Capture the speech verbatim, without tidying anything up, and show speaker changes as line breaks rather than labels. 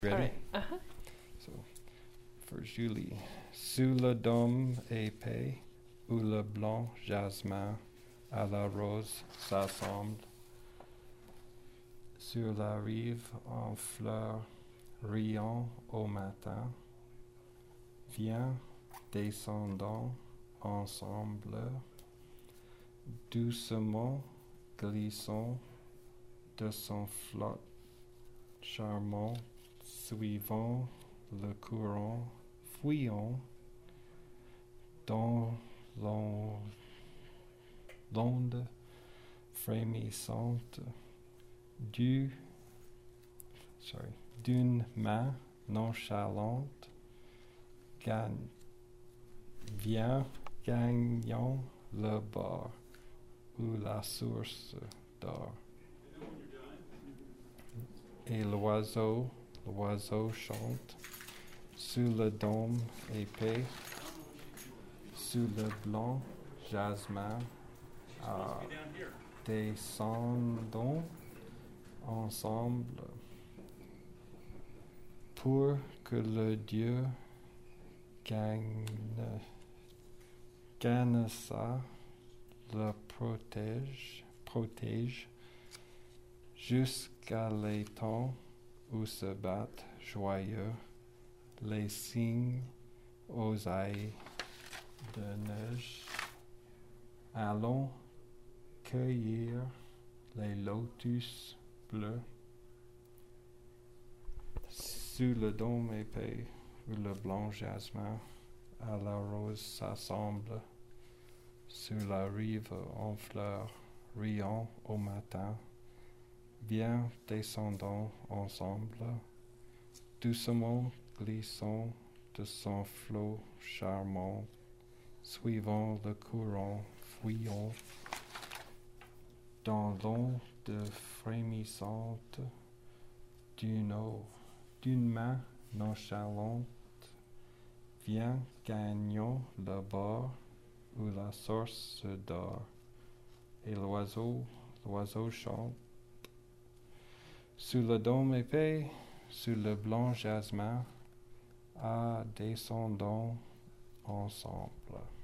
Ready?
All right. Uh-huh.
So, for Julie. Sous le dôme épais, où le blanc jasmin à la rose s'assemble, sur la rive en fleurs riant au matin, viens, descendant ensemble, doucement glissons de son flot charmant, suivant le courant, fuyons dans l'on- l'onde frémissante du, sorry, d'une main nonchalante, gagne, vient gagnant le bord où la source dort. Et l'oiseau, l'oiseau chante sous le dôme épais, sous le blanc jasmin, euh, descendons ensemble pour que le Dieu gagne, gagne ça, le protège, protège jusqu'à l'étang où se battent joyeux les cygnes aux ailes de neige. Allons cueillir les lotus bleus sous le dôme épais où le blanc jasmin à la rose s'assemble, sur la rive en fleurs riant au matin. Viens, descendons ensemble, doucement glissons de son flot charmant, suivant le courant, fuyons dans l'onde frémissante d'une eau, d'une main nonchalante, viens, gagnons le bord où la source dort, et l'oiseau, l'oiseau chante. Sous le dôme épais, sous le blanc jasmin, à descendons ensemble.